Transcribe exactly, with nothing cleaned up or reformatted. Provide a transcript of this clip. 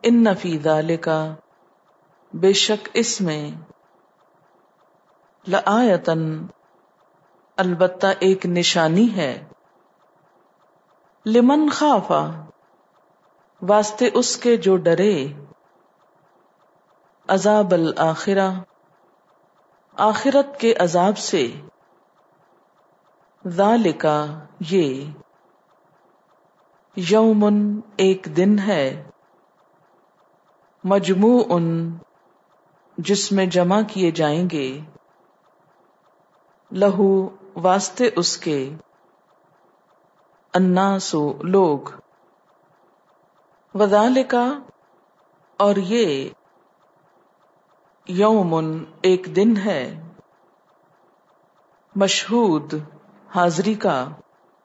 इन्न फी ज़ालिका, बेशक इसमें, लआयतन, अलबत्ता एक निशानी है, लिमन खाफा, वास्ते उसके जो डरे, अज़ाबल आखिरा, आखिरत के अजाब से, ज़ालिका, ये, यौमुन, एक दिन है, मजमूउन, जिसमें जमा किए जाएंगे, लहू, वास्ते उसके, अन्नासु, लोग, वज़ालिका, और ये, यौमुन, एक दिन है, मशहूद, हाजिरी का,